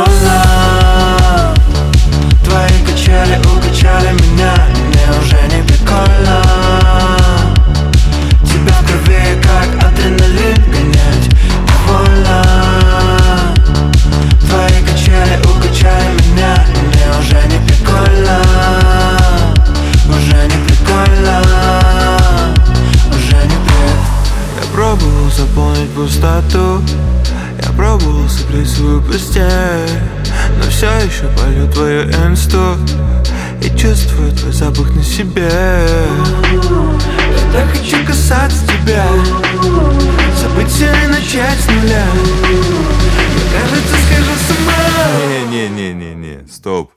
прикольно. Твои качели укачали меня, мне уже не прикольно. Тебя в крови как адреналин гонять невольно. Твои качели укачали меня, мне уже не прикольно. Уже не прикольно. Уже не прикольно. Я пробовал заполнить пустоту, я пробовал согреть свою постель, но все еще палю твою инсту и чувствую твой запах на себе. Я так хочу касаться тебя, забыть все и начать с нуля. Я, кажется, скажу сама. Не, стоп.